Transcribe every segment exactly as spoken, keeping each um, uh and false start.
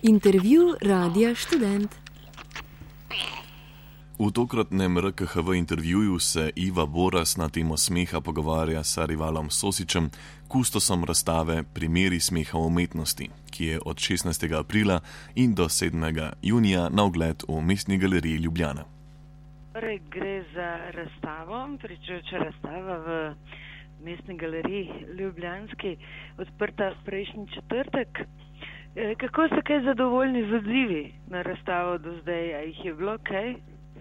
Intervju Radia Študent. V tokratnem R K H V intervjuju se Iva Boras na temo smeha pogovarja s Rivalom Sosičem, kustosom razstave Primeri smeha v umetnosti, ki je od šestnajstega aprila in do sedmega junija na ogled v Mestni galeriji Ljubljana. Torej, gre za razstavo, pričujoča razstava v Mestni galeriji Ljubljanski, odprta prejšnji četrtek. Kako ste kaj zadovoljni z odzivi na razstavo do zdaj? A jih je bilo kaj?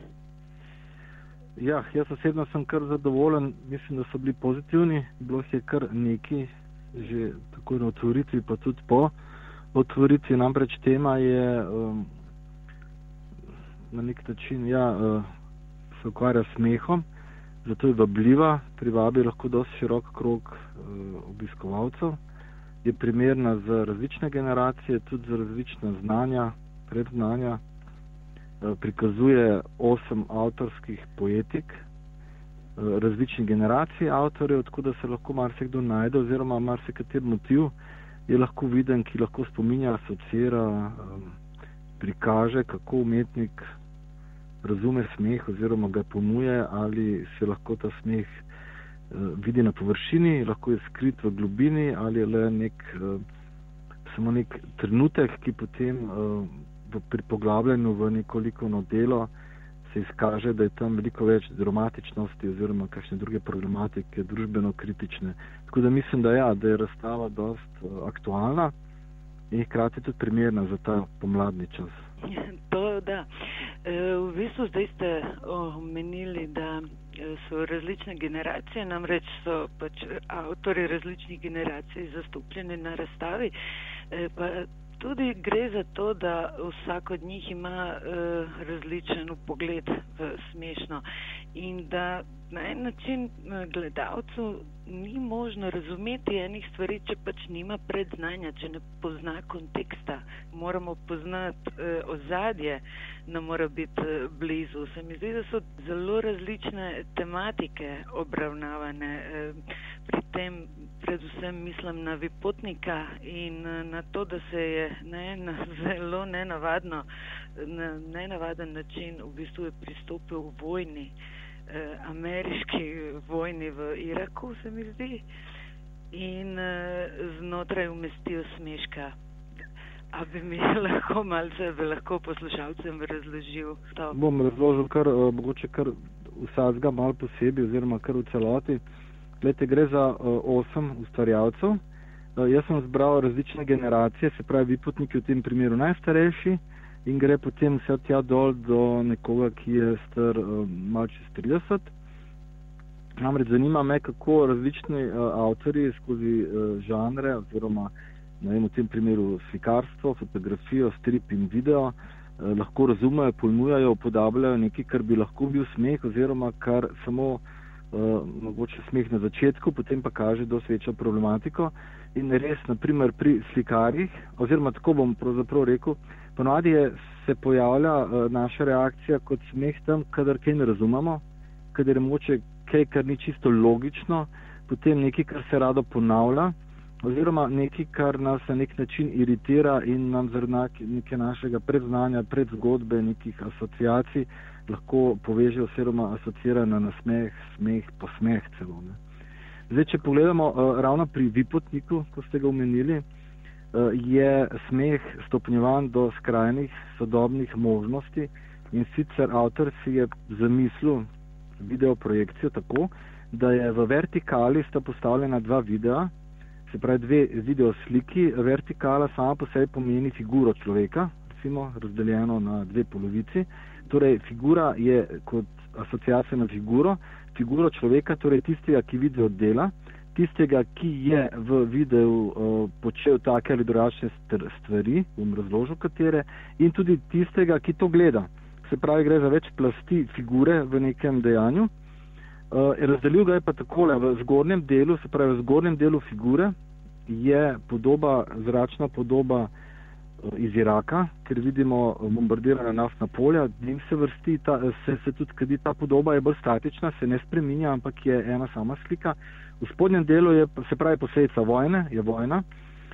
Ja, jaz osebno sem kar zadovoljen. Mislim, da so bili pozitivni. Bilo je kar neki, že tako na otvoritvi, pa tudi po otvoritvi. Namreč tema je um, na nek način, ja, uh, se ukvarja s smehom, zato je vabljiva, privabi lahko dosti širok krog uh, obiskovalcev. Je primerna za različne generacije, tudi za različna znanja, predznanja. Prikazuje osem avtorskih poetik različnih generacij avtorjev, tako da se lahko marsikdo najde oziroma marsikater motiv je lahko viden, ki lahko spominja, asociira, prikaže, kako umetnik razume smeh oziroma ga pomuje, ali se lahko ta smeh vidi na površini, lahko je skrit v globini, ali je le nek, samo nek trenutek, ki potem pri poglabljanju v neko likovno delo se izkaže, da je tam veliko več dramatičnosti oziroma kakšne druge problematike, družbeno kritične. Tako da mislim, da ja, da je razstava dost aktualna in hkrati tudi primerna za ta pomladni čas. To, da. V bistvu zdaj ste omenili, da so različne generacije, namreč so pač avtori različnih generacij zastopljeni na razstavi, pa tudi gre za to, da vsak od njih ima uh, različen pogled v smešno in da na en način gledalcu ni možno razumeti enih stvari, če pač nima predznanja, če ne pozna konteksta. Moramo poznati uh, ozadje, nam mora biti uh, blizu. Se mi zdi, da so zelo različne tematike obravnavane. Uh, pri tem predvsem mislim na Vipotnika in uh, na to, da se je na en zelo nenavadno, na nenavaden način v bistvu je pristopil v vojni, ameriški vojni v Iraku, se mi zdi, in znotraj umestil smeška. A bi mi lahko malce, bi lahko poslušalcem razložil to? Bom razložil kar, mogoče kar vsakega malo posebej, oziroma kar v celoti. Glede, gre za osem ustvarjalcev. Jaz sem zbral različne generacije, se pravi Vipotnik je v tem primeru najstarejši, in gre potem vse tja dol do nekoga, ki je star uh, malo čez trideset. Namreč zanima me, kako različni uh, avtorji skozi uh, žanre, oziroma ne vem, v tem primeru slikarstvo, fotografijo, strip in video, uh, lahko razumejo, pojmujajo, upodabljajo nekaj, kar bi lahko bil smeh, oziroma kar samo uh, mogoče smeh na začetku, potem pa kaže dosti večjo problematiko. In res, naprimer, pri slikarjih, oziroma tako bom pravzaprav rekel, ponavadi se pojavlja uh, naša reakcija kot smeh tam, kadar kaj ne razumemo, kadar je moče kaj, kar ni čisto logično, potem nekaj, kar se rado ponavlja, oziroma nekaj, kar nas na nek način iritira in nam zaradi neke našega predznanja, predzgodbe, nekih asociacij lahko poveže oziroma asocira na nasmeh, smeh, posmeh celo. Ne. Zdaj, če pogledamo uh, ravno pri Vipotniku, ko ste ga omenili, uh, je smeh stopnjevan do skrajnih sodobnih možnosti in sicer avtor si je zamislil videoprojekcijo tako, da je v vertikali sta postavljena dva videa, se pravi dve videosliki. Vertikala sama po sebi pomeni figuro človeka, recimo razdeljeno na dve polovici. Torej, figura je kot asociacija na figuro, figuro človeka, torej tistega, ki video dela, tistega, ki je v videu uh, počel take ali drugačne stvari, bom razložil katere, in tudi tistega, ki to gleda. Se pravi, gre za več plasti figure v nekem dejanju. Uh, razdelil ga je pa takole, v zgornjem delu, se pravi v zgornjem delu figure je podoba, zračna podoba uh, iz Iraka, ker vidimo bombardirana naftna polja, njim se vrsti, ta, se, se tudi kadi ta podoba je bolj statična, se ne spreminja, ampak je ena sama slika. V spodnjem delu je, se pravi, posledica vojne, je vojna.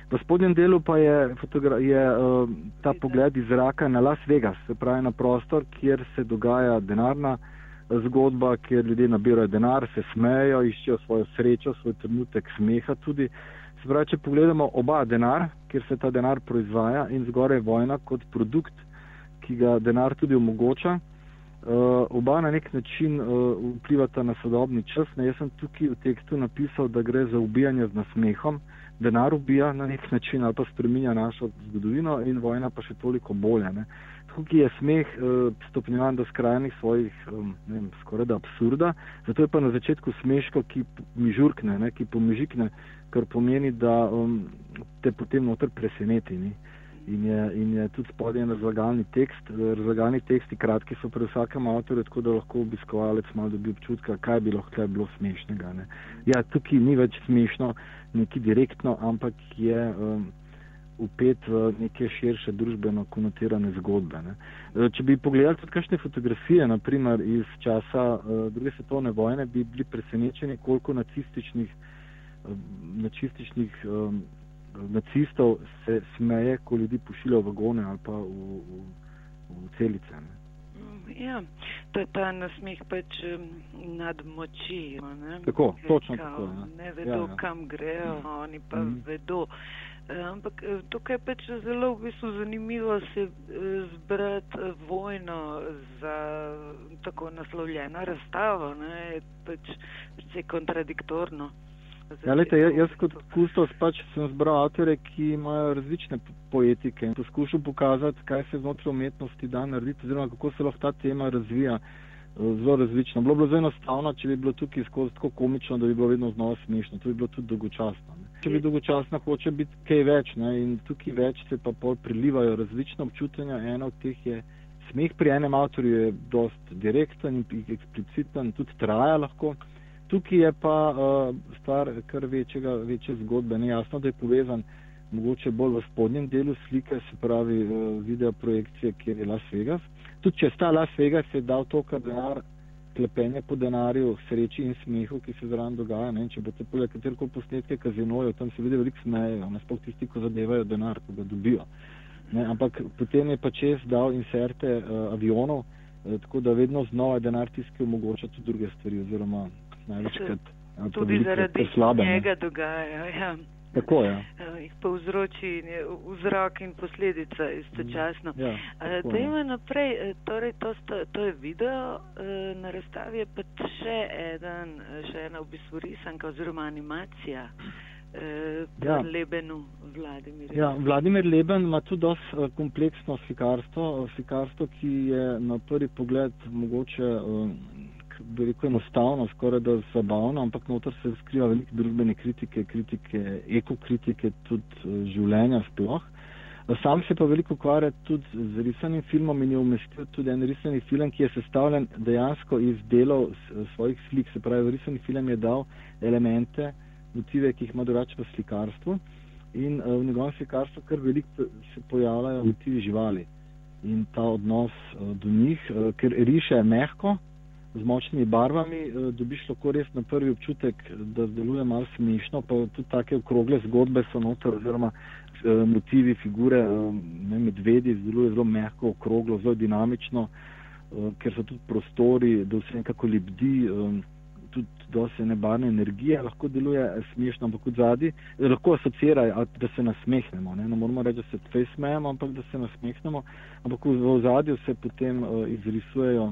V spodnjem delu pa je, je uh, ta pogled iz zraka na Las Vegas, se pravi na prostor, kjer se dogaja denarna zgodba, kjer ljudje nabirajo denar, se smejejo, iščejo svojo srečo, svoj trenutek smeha tudi. Se pravi, če pogledamo oba denar, kjer se ta denar proizvaja, in zgoraj vojna kot produkt, ki ga denar tudi omogoča, uh, oba na nek način uh, vplivata na sodobni čas. Ne, jaz sem tukaj v tekstu napisal, da gre za ubijanje z nasmehom. Denar ubija na nek način ali pa spreminja našo zgodovino in vojna pa še toliko bolje. Ne. Tukaj je smeh uh, stopnjevan do skrajnih svojih, um, ne vem, skoraj da absurda, zato je pa na začetku smeško, ki mi žurkne, ne, ki pomežikne, kar pomeni, da um, te potem noter preseneti. Ne. In je, in je tudi spodaj en razlagalni tekst. Razlagalni teksti kratki so pri vsakem avtorju, tako da lahko obiskovalec malo dobi občutka, kaj bi lahko bilo smešnega. Ne. Ja, tukaj ni več smešno, neki direktno, ampak je um, upet v neke širše družbeno konotirane zgodbe. Ne. Če bi pogledali tudi kakšne fotografije, naprimer iz časa uh, druge svetovne vojne, bi bili presenečeni, koliko nacističnih, uh, nacističnih um, nacistov se smeje, ko ljudi pošiljajo v vagone ali pa v, v, v celice. Ne. Ja, to je ta nasmeh pač nad moči. Ne? Tako, točno Kao, tako. Ja. Ne vedo, ja, ja. kam grejo, ja. Oni pa mm. vedo. Ampak tukaj je pač zelo v bistvu zanimivo se zbrati vojno za tako naslovljeno razstavo. Ne? Pač precej kontradiktorno. Ja, lejte, jaz kot kustos pač sem zbral avtore, ki imajo različne poetike in poskušal pokazati, kaj se znotraj umetnosti da narediti, oziroma kako se lahko ta tema razvija zelo različno. Bilo bi bilo zelo enostavno, če bi bilo tukaj skozi tako komično, da bi bilo vedno znova smešno. To bi bilo tudi dolgočasno. Ne. Če bi dolgočasno, hoče biti kaj več, ne, in tukaj več se pa pol prilivajo različne občutenja. Ena od teh je smeh, pri enem avtorju je dost direkten in ekspliciten, tudi traja lahko. Tukaj je pa uh, stvar kar večjega, večje zgodbe. Nejasno, da je povezan mogoče bolj v spodnjem delu slike, se pravi uh, video projekcije, kjer je Las Vegas. Tudi če sta Las Vegas je dal to, kar denar, klepenje po denarju, sreči in smehu, ki se zraven dogaja. Ne? Če boste pogledali katerikoli posnetke kazinojev, tam se vidi veliko smejejo, nasploh tisti, ko zadevajo denar, ko ga dobijo. Ne? Ampak potem je pa čez dal inserte uh, avionov, uh, tako da vedno znova denar tisti, ki omogoča tudi druge stvari, oziroma največkrat tudi zaradi njega dogaja. Ja. Tako, ja. Jih povzroči vzrok in posledica istočasno. Ja, tako, da ima naprej, torej to, sta, to je video, na razstavi je pa še eden, še ena v bistvu risanka oziroma animacija. Ja. Lebenu, Vladimir. Ja, Vladimir Leben ima tudi dosti kompleksno slikarstvo, slikarstvo, ki je na prvi pogled mogoče bi rekel enostavno, skoraj da zabavno, ampak noter se skriva veliko družbene kritike, kritike, ekokritike, tudi življenja sploh. Sam se pa veliko ukvarja tudi z risanim filmom in je umestil tudi en risani film, ki je sestavljen dejansko iz delov svojih slik. Se pravi, risani film je dal elemente, motive, ki jih ima drugače v slikarstvu, in v njegovem slikarstvu kar veliko se pojavljajo motivi živali in ta odnos do njih, ker riše mehko, z močnimi barvami, dobiš lahko res na prvi občutek, da deluje malo smešno, pa tudi take okrogle zgodbe so noter, oziroma motivi, figure, ne, medvedi, deluje zelo mehko, okroglo, zelo dinamično, ker so tudi prostori, da vse nekako lebdi, tudi dosti nebarne energije, lahko deluje smešno, ampak od zadaj, lahko asocira, da se nasmehnemo, ne, ne moramo reči, da se tvej smejemo, ampak da se nasmehnemo, ampak v zadju se potem izrisujejo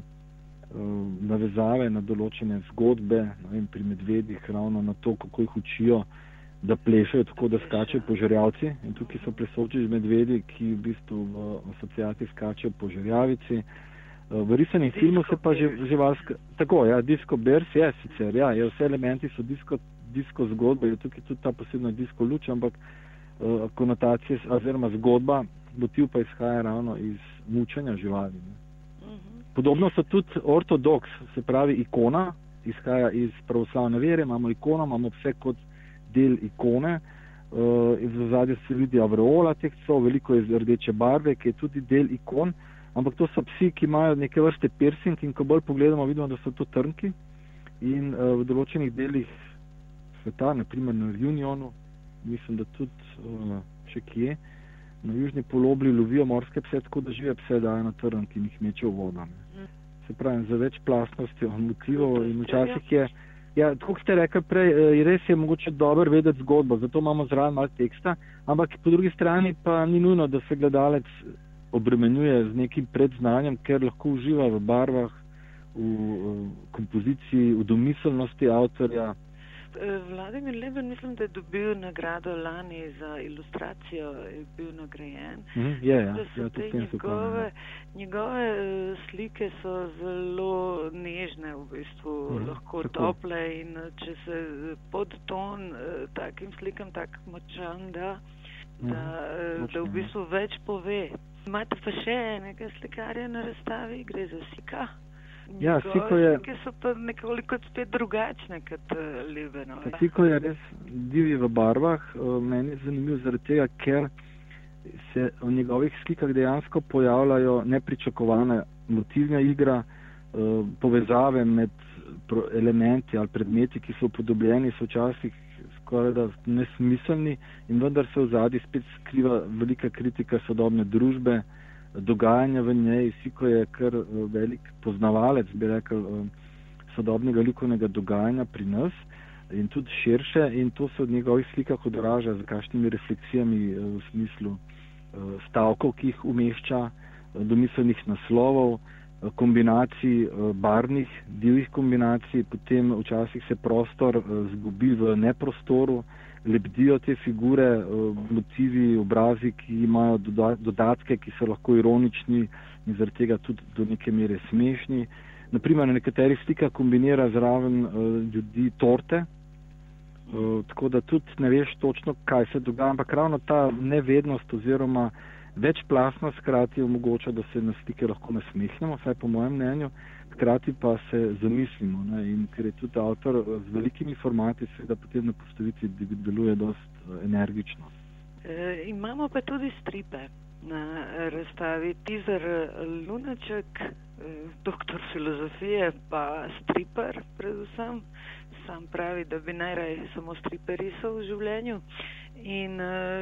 navezave na določene zgodbe, ne vem, pri medvedih, ravno na to, kako jih učijo, da plešajo tako, da skačejo požerjavci. In tukaj so plesoči medvedi, ki v bistvu v asociaciji skačejo požerjavici. V risanem filmu se pa živalska... Tako, ja, disco bears je sicer, ja, je, vse elementi so disko, disko zgodbe, je tukaj tudi ta posebna disko luč, ampak uh, konotacije, oziroma zgodba, motiv pa izhaja ravno iz mučenja živali. Ne. Podobno so tudi ortodoks, se pravi ikona, izhaja iz pravoslavne vere, imamo ikono, imamo vse kot del ikone, uh, iz ozadja se vidi avreola teh psov, veliko je rdeče barve, ki je tudi del ikon, ampak to so psi, ki imajo neke vrste piercing in ko bolj pogledamo, vidimo, da so to trnki in uh, v določenih delih sveta, naprimer na Reunionu, mislim, da tudi uh, še kje, na južni polobli lovijo morske pse, tako da žive pse dajo na trn, ki jih mečejo v vodo. Se pravi, za več plastnosti motivov in včasih je, ja, tako ste rekli prej, res je mogoče dobro vedeti zgodbo, zato imamo zraven malo teksta, ampak po drugi strani pa ni nujno, da se gledalec obremenjuje z nekim predznanjem, ker lahko uživa v barvah, v, v kompoziciji, v domiselnosti avtorja. Vladimir Leben, mislim, da je dobil nagrado lani za ilustracijo, je bil nagrajen. Mm, je, ja. Da so ja, te njegove, njegove slike so zelo nežne, v bistvu, mm, lahko tako tople in če se podton takim slikam tak močan da, da, mm, da v bistvu več pove. Imate pa še nekaj slikarja na razstavi, gre za Sika. Ja, Siko je... Slike so pa nekoliko spet drugačne kot uh, Lebenove. Siko je res divji v barvah. Uh, meni je zanimiv zaradi tega, ker se v njegovih slikah dejansko pojavljajo nepričakovane motivna igra, uh, povezave med elementi ali predmeti, ki so upodobljeni, so včasih skoraj da nesmiselni in vendar se v zadnji spet skriva velika kritika sodobne družbe, dogajanja v njej. Siko je kar velik poznavalec, bi rekel, sodobnega likovnega dogajanja pri nas in tudi širše, in to se v njegovih slikah odraža z kakšnimi refleksijami v smislu stavkov, ki jih umešča, domiselnih naslovov, kombinacij barvnih, divjih kombinacij, potem včasih se prostor zgubi v neprostoru, lebdijo te figure, motivi, obrazi, ki imajo dodatke, ki so lahko ironični in zaradi tega tudi do neke mere smešni. Naprimer, na nekaterih slikah kombinira zraven ljudi torte, tako da tudi ne veš točno, kaj se dogaja, ampak ravno ta nevednost oziroma večplastnost hkrati omogoča, da se na slike lahko nasmehnemo, vsaj po mojem mnenju, hkrati pa se zamislimo, ne? In ker je tudi avtor z velikimi formati, seveda potem na postavitvi deluje dost energično. E, imamo pa tudi stripe na razstavi. Tizar Lunaček, doktor filozofije, pa striper predvsem, sam pravi, da bi najraje samo stripe risal v življenju. In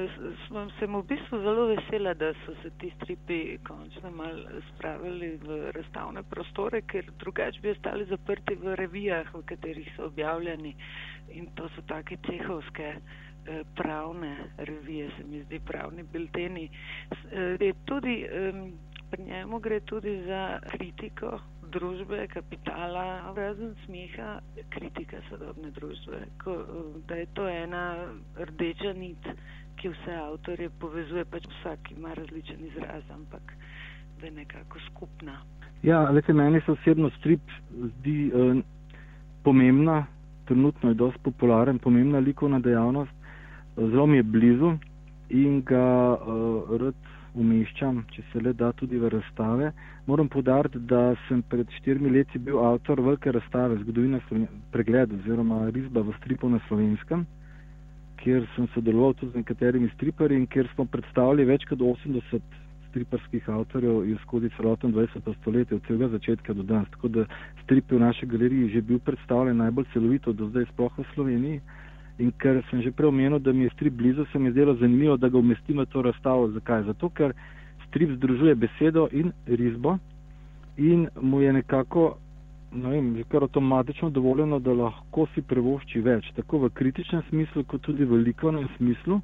uh, sem v bistvu zelo vesela, da so se ti stripi končno malo spravili v razstavne prostore, ker drugače bi ostali zaprti v revijah, v katerih so objavljeni. In to so take cehovske eh, pravne revije, se mi zdi, pravni bilteni. Eh, tudi, eh, pri njemu gre tudi za kritiko družbe, kapitala, razen smeha, kritika sodobne družbe. Ko, da je to ena rdeča nit, ki vse avtorje povezuje, pač vsak ima različen izraz, ampak da je nekako skupna. Ja, lete, meni se osebno strip zdi eh, pomembna, trenutno je dosti popularen, pomembna likovna dejavnost, zelo mi je blizu in ga eh, rad umeščam, če se le da, tudi v razstave. Moram poudariti, da sem pred štirimi leti bil avtor velike razstave Zgodovina pregled oziroma risba v stripu na Slovenskem, kjer sem sodeloval tudi z nekaterimi striperji in kjer smo predstavili več kot osemdeset striperskih avtorjev iz skozi celoten dvajseto stoletje, od celega začetka do danes. Tako da strip je v naši galeriji že bil predstavljen najbolj celovito do zdaj sploh v Sloveniji. In ker sem že prej omenil, da mi je strip blizu, se mi je zdelo zanimivo, da ga umestim v to razstavo. Zakaj? Zato, ker strip združuje besedo in risbo in mu je nekako, ne vem, že kar avtomatično dovoljeno, da lahko si privošči več, tako v kritičnem smislu, kot tudi v likovnem smislu.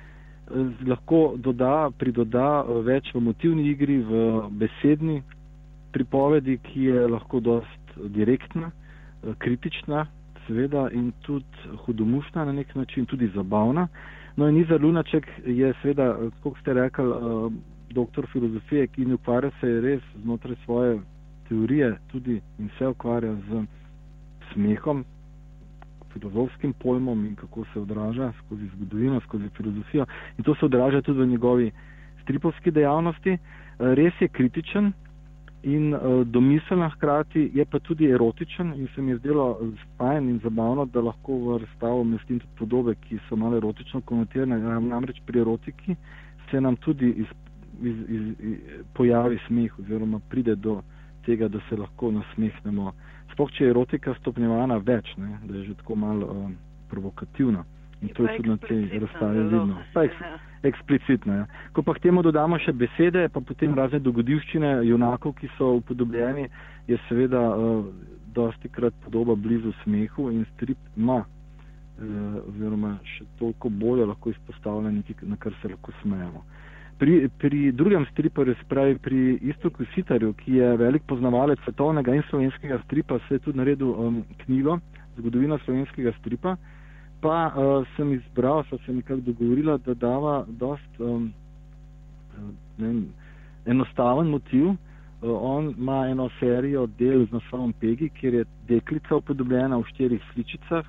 Lahko doda, pridoda več v motivni igri, v besedni pripovedi, ki je lahko dost direktna, kritična, seveda, in tudi hudomušna na nek način, tudi zabavna. No in Tizar Lunaček je seveda, kako ste rekli, doktor filozofije, ki ne ukvarja se res znotraj svoje teorije tudi in se ukvarja z smehom, filozofskim pojmom in kako se odraža skozi zgodovino, skozi filozofijo. In to se odraža tudi v njegovi stripovski dejavnosti. Res je kritičen in uh, domiseln hkrati, je pa tudi erotičen in se mi je zdelo spajen in zabavno, da lahko v razstavo umestim tudi podobe, ki so malo erotično konotirane. Namreč pri erotiki se nam tudi iz, iz, iz, iz, pojavi smeh oziroma pride do tega, da se lahko nasmehnemo. Sploh, če je erotika stopnjevana več, ne, da je že tako malo uh, provokativna In to je tudi na tej razstavi vidno. Pa eks, eksplicitno, ja. Ko pa k temu dodamo še besede, pa potem razne dogodivščine junakov, ki so upodobljeni, je seveda uh, dosti krat podoba blizu smehu in strip ima uh, oziroma še toliko bolje lahko izpostavlja nekaj, na kar se lahko smejemo. Pri, pri drugem striparju, se pravi pri Iztoku Sitarju, ki je velik poznavalec svetovnega in slovenskega stripa, se je tudi naredil um, knjigo Zgodovina slovenskega stripa, pa uh, sem izbral, so se nekako dogovorila, da dava dost um, ne vem, enostaven motiv. Uh, on ima eno serijo del z naslovom Pegi, kjer je deklica upodobljena v štirih sličicah,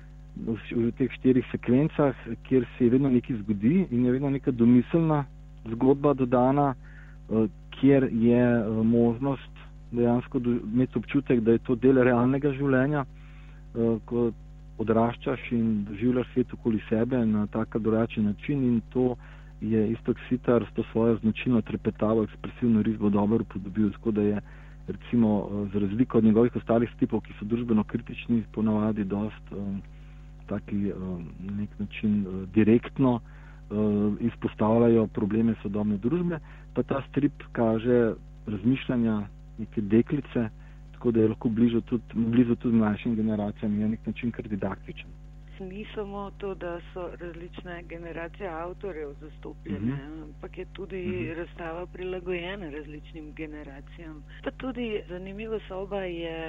v, v teh štirih sekvencah, kjer se vedno nekaj zgodi in je vedno neka domiselna zgodba dodana, uh, kjer je uh, možnost dejansko do, imeti občutek, da je to del realnega življenja, uh, ko odraščaš in doživljaš svet okoli sebe na tak drugačen način, in to je Iztok Sitar s to svojo značilno trepetavo, ekspresivno risbo dobro upodobil, tako da je recimo za razliko od njegovih ostalih stripov, ki so družbeno kritični, ponavadi dost um, taki um, nek način uh, direktno uh, izpostavljajo probleme sodobne družbe, pa ta strip kaže razmišljanja neke deklice, tako da je lahko blizu tudi, blizu tudi mlajšim generacijam in je nek način kar didaktičen. Ni samo to, da so različne generacije avtorjev zastopljene, uh-huh. ampak je tudi uh-huh. razstava prilagojena različnim generacijam. Pa tudi zanimiva soba je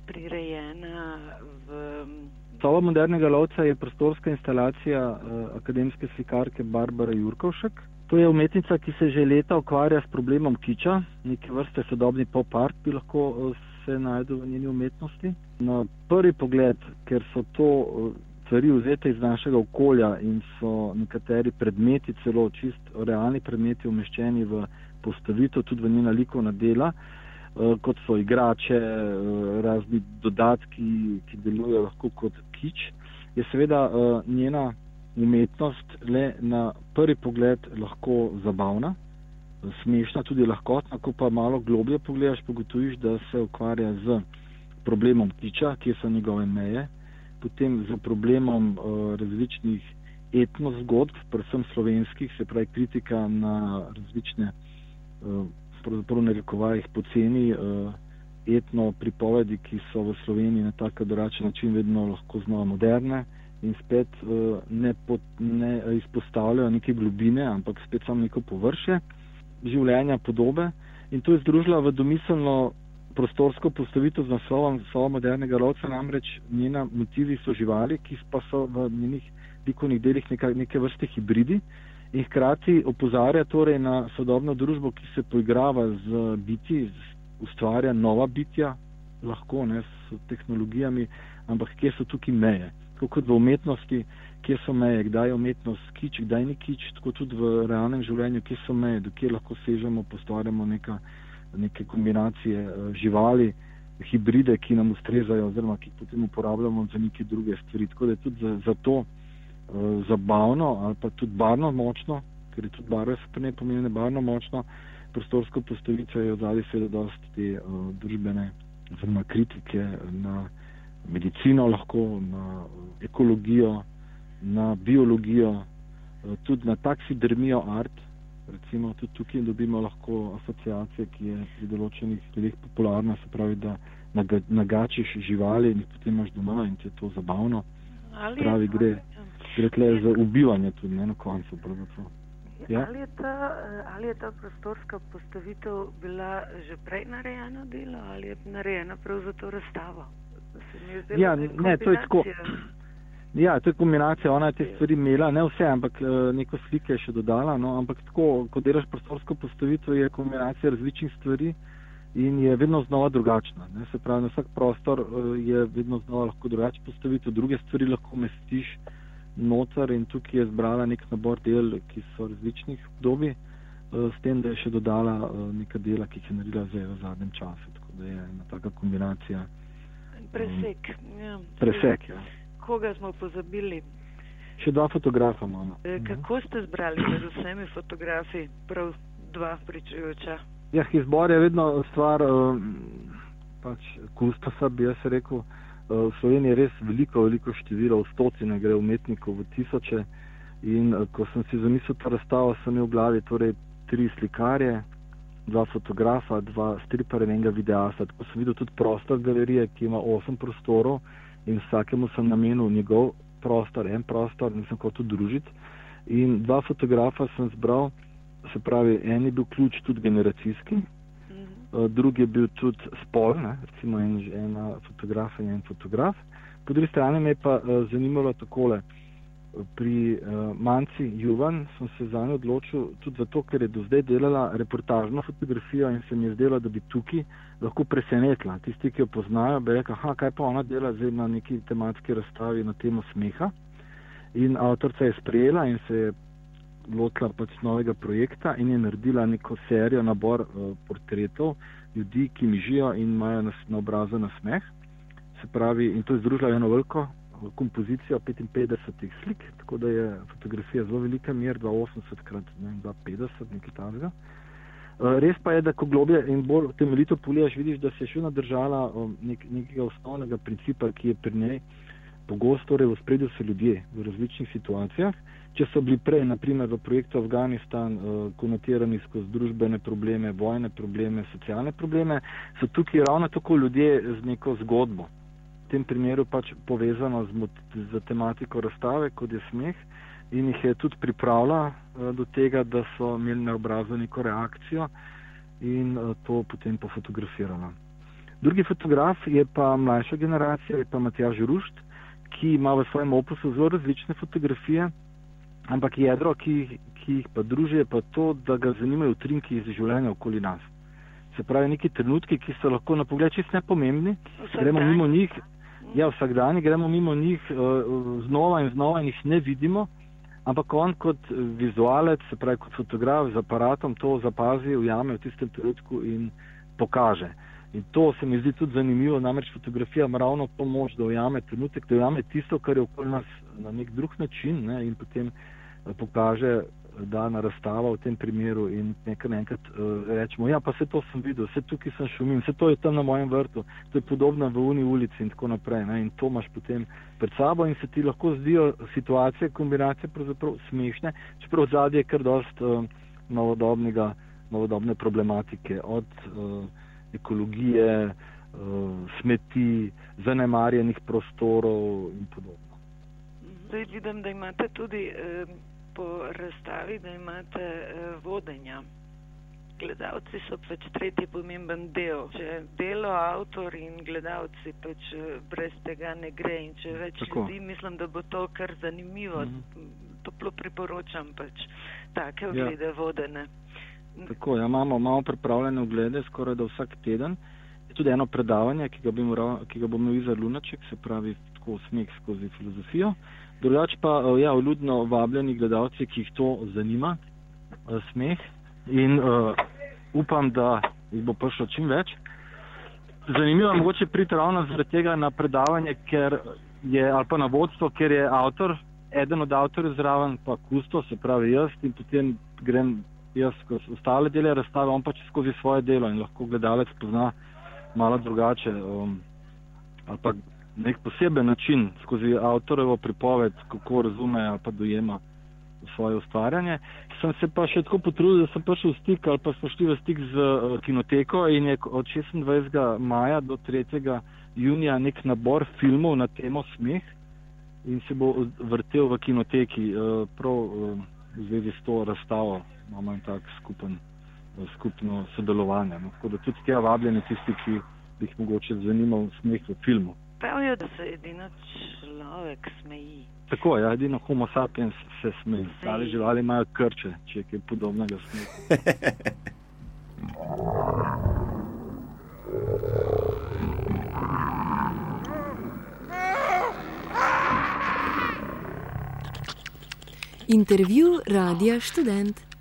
prirejena v... Soba modernega lovca je prostorska instalacija uh, akademske slikarke Barbare Jurkovšek. To je umetnica, ki se že leta ukvarja s problemom kiča, neke vrste sodobni pop art bi lahko uh, se najdu v njeni umetnosti. Na prvi pogled, ker so to uh, stvari vzete iz našega okolja in so nekateri predmeti, celo čist realni predmeti, umeščeni v postavitev, tudi v njena likovna dela, uh, kot so igrače, uh, razni dodatki, ki delujejo lahko kot kič, je seveda uh, njena umetnost le na prvi pogled lahko zabavna, smešna, tudi lahkotna. Ko pa malo globlje pogledaš, pogotoviš, da se ukvarja z problemom kiča, kje so njegove meje, potem z problemom uh, različnih etnozgodb, predvsem slovenskih, se pravi kritika na različne, uh, pravzaprav na rekovajih poceni uh, etno pripovedi, ki so v Sloveniji na tak drugačen način vedno lahko znova moderne in spet uh, ne, pot, ne izpostavljajo neke globine, ampak spet samo neko površje življenja, podobe. In to je združila v domiselno prostorsko postavitev z naslovom Soba modernega lovca, namreč njena motivi so živali, ki pa so v njenih likovnih delih neka, neke vrste hibridi in hkrati opozarja torej na sodobno družbo, ki se poigrava z biti, ustvarja nova bitja, lahko ne s tehnologijami, ampak kje so tukaj meje. Tako kot v umetnosti, kje so meje, kdaj je umetnost kič, kdaj ni kič, tako tudi v realnem življenju, kje so meje, do kje lahko sežemo, postvarjamo neka neke kombinacije živali, hibride, ki nam ustrezajo oziroma ki potem uporabljamo za neke druge stvari. Tako da je tudi za, za to uh, zabavno ali pa tudi barno močno, ker je tudi barve so pri njej pomembne, barno močno prostorsko postavitev je odzadaj seveda dosti te uh, družbene oziroma kritike na medicino lahko, na ekologijo, na biologijo, uh, tudi na taksidermijo art. Recimo tudi tukaj dobimo lahko asociacije, ki je pri določenih delih popularna, se pravi, da naga, nagačiš živali in potem imaš doma in ti je to zabavno. Ali pravi, gre, gre tle za ubivanje tudi, ne na koncu. Ja? Ali, je ta, ali je ta prostorska postavitev bila že prej narejena delo ali je narejena prav za to razstavo? Ja, ne, to je tako. Ja, to je kombinacija, ona je te stvari imela, ne vse, ampak neko slike je še dodala, no, ampak tako, ko delaš prostorsko postavitev, je kombinacija različnih stvari in je vedno znova drugačna. Ne? Se pravi, na vsak prostor je vedno znova lahko drugače postavitev, druge stvari lahko mestiš noter in tukaj je zbrala nek nabor del, ki so različnih obdobij, s tem, da je še dodala neka dela, ki je naredila zdaj v zadnjem času, tako da je ena taka kombinacija. Presek, ja. Presek, ja. Koga smo pozabili? Še dva fotografa imamo. E, kako ste zbrali med vsemi fotografi prav dva pričujoča? Ja, izbor je vedno stvar um, pač kustosa, bi jaz rekel. V Sloveniji je res veliko, veliko število, v stotine gre umetnikov, v tisoče. In ko sem si zamislil to razstavo, sem imel v glavi torej tri slikarje, dva fotografa, dva striparja in enega videasta. Tako sem videl tudi prostor galerije, ki ima osem prostorov in vsakemu sem namenil njegov prostor, en prostor, nisem hotel družiti. In dva fotografa sem zbral, se pravi, en je bil ključ tudi generacijski, mm-hmm. drugi je bil tudi spol, ne, recimo en, ena fotografa in en fotograf. Po drugi strani me je pa uh, zanimalo takole. Pri uh, Manci Juvan sem se zanjo odločil tudi zato, ker je do zdaj delala reportažno fotografijo in se mi je zdelo, da bi tukaj lahko presenetila. Tisti, ki jo poznajo, bi rekel, aha, kaj pa ona dela zdaj na neki tematski razstavi na temo smeha. In avtorica je sprejela in se je lotila pač novega projekta in je naredila neko serijo, nabor uh, portretov ljudi, ki mižijo in imajo na, na obrazu na smeh. Se pravi, in to je združila eno veliko kompozicijo petinpetdesetih slik, tako da je fotografija zelo velika mer, dvesto osemdeset krat dvesto petdeset, nekaj takega. Res pa je, da ko globje in bolj temeljito pogledaš, vidiš, da se je še nadržala nek, nekega osnovnega principa, ki je pri njej pogosto, torej v ospredju so ljudje v različnih situacijah. Če so bili prej, naprimer v projektu Afganistan, konotirani skozi družbene probleme, vojne probleme, socialne probleme, so tukaj ravno tako ljudje z neko zgodbo. V tem primeru pač povezano z, z tematiko razstave, kot je smeh, in jih je tudi pripravila uh, do tega, da so imeli na obrazu neko reakcijo in uh, to potem pofotografirala. Drugi fotograf je pa mlajša generacija, je pa Matjaž Rušt, ki ima v svojem opusu zelo različne fotografije, ampak jedro, ki, ki jih pa druži, je pa to, da ga zanimajo utrinki iz življenja okoli nas. Se pravi, neki trenutki, ki so lahko na pogled čisto nepomembni, gremo mimo njih. Ja, vsak dan gremo mimo njih uh, znova in znova in jih ne vidimo, ampak on kot vizualec, se pravi kot fotograf z aparatom, to zapazi, ujame v tistem trenutku in pokaže. In to se mi zdi tudi zanimivo, namreč fotografija ima ravno to moč, da ujame trenutek, da ujame tisto, kar je okoli nas na nek drug način, ne, in potem uh, pokaže, da na razstava v tem primeru in nekaj enkrat uh, rečemo, ja, pa vse to sem videl, vse tukaj sem šumim, vse to je tam na mojem vrtu, to je podobno v uni ulici in tako naprej, ne, in to imaš potem pred sabo in se ti lahko zdijo situacije, kombinacije pravzaprav smešne, čeprav zadnje je kar dost uh, novodobnega, novodobne problematike, od uh, ekologije, uh, smeti, zanemarjenih prostorov in podobno. Zdaj vidim, da imate tudi uh... po razstavi, da imate uh, vodenja. Gledalci so pač tretji pomemben del. Če delo, avtor in gledalci, pač uh, brez tega ne gre. In če več Tako. ljudi, mislim, da bo to kar zanimivo. Mm-hmm. Toplo priporočam pač take oglede ja. vodene. Tako, ja, imamo, imamo pripravljene oglede skoraj da vsak teden. Je tudi eno predavanje, ki ga, moral, ki ga bo imel Izar Lunaček, se pravi tako smeh skozi filozofijo. Drugač pa, ja, vljudno vabljeni gledalci, ki jih to zanima, smeh, in uh, upam, da jih bo prišlo čim več. Zanimivo je mogoče priti ravno zaradi tega na predavanje, ker je, ali pa na vodstvo, ker je avtor, eden od avtorjev zraven, pa kusto, se pravi jaz, in potem grem jaz skozi ostale dele razstave, on pač skozi svoje delo in lahko gledalec pozna malo drugače, um, ali pa nek poseben način skozi avtorjevo pripoved, kako razume ali pa dojema svoje ustvarjanje. Sem se pa še tako potrudil, da sem prišel v stik ali pa smo šli v stik z uh, kinoteko in je od šestindvajsetega maja do tretjega junija nek nabor filmov na temo smeh in se bo vrtel v kinoteki uh, prav uh, v zvezi s to razstavo. Imamo en tak skupen, uh, skupno sodelovanje. No? Tako da tudi tega vabljeni tisti, ki bi jih mogoče zanimal smeh v filmu. Pravijo, da se edino človek smeji. Tako, ja, edino homo sapiens se smeji. Ostale živali imajo krče, če je kaj podobnega smeha. Intervju Radia Študent.